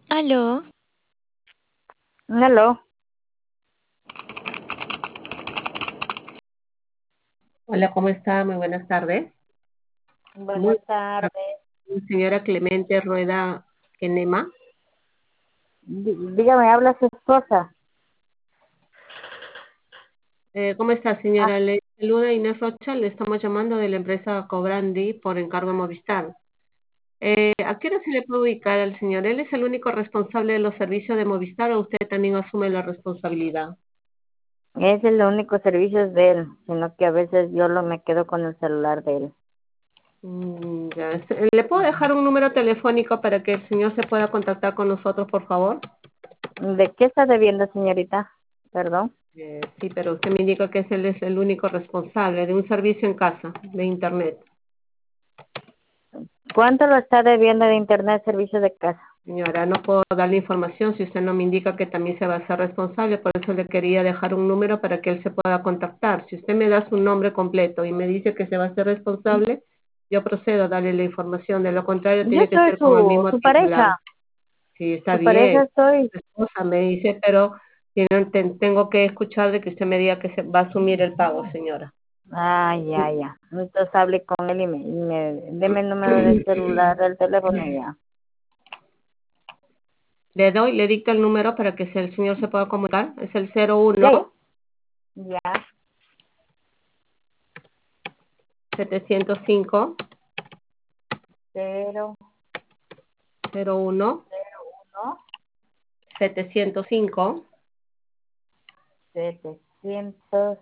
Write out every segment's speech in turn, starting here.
Aló, Hello. Hola, ¿cómo está? Muy buenas tardes. Muy Buenas tardes. bien, señora Clemente Rueda Kenema. Dígame, habla su esposa. ¿Cómo está, Ah, señora? Le saluda Inés Rocha, le estamos llamando de la empresa Cobrandi por encargo de Movistar. ¿A qué hora se le puede ubicar al señor? ¿Él es el único responsable de los servicios de Movistar o usted también asume la responsabilidad? es el único servicio de él, sino que a veces yo me quedo con el celular de él. Ya. ¿Le puedo dejar un número telefónico para que el señor se pueda contactar con nosotros, por favor? ¿De qué está debiendo, señorita? Perdón. Sí, pero usted me indica que él es el único responsable de un servicio en casa, de Internet. ¿Cuánto lo está debiendo de internet servicio de casa? Señora, no puedo darle información si usted no me indica que también se va a hacer responsable, por eso le quería dejar un número para que él se pueda contactar. Si usted me da su nombre completo y me dice que se va a hacer responsable, yo procedo a darle la información. De lo contrario, Yo tiene que soy ser con el mismo su titular. pareja. Sí, está Su bien. pareja soy. Su esposa me dice, pero tengo que escuchar de que usted me diga que se va a asumir el pago, señora. Ah, ya. Entonces hable con él deme el número del celular, del teléfono ya. Le dicto el número para que el señor se pueda comunicar. Es el Ya, 01 ya. 705 Cero, 01 uno, 705 700,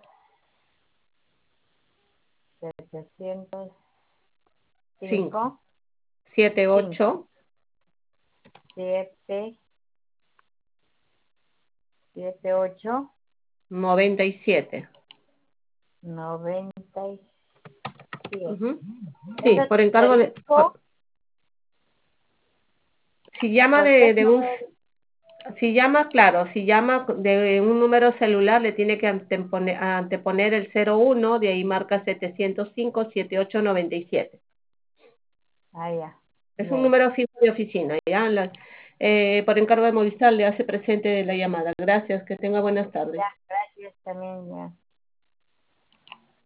700. 5 Cinco, 78 cinco, siete, 8, 97. 97. Ujú. Sí, Ese es por encargo de... asterisco, si llama ¿por qué de no un... me... Si llama, claro, si llama de un número celular, le tiene que anteponer el 01, de ahí marca 705 7897. Ah, ya, Es un ya, número fijo de oficina, ¿ya? Por encargo de Movistar le hace presente la llamada. Gracias, que tenga buenas tardes. ya, gracias también, ya.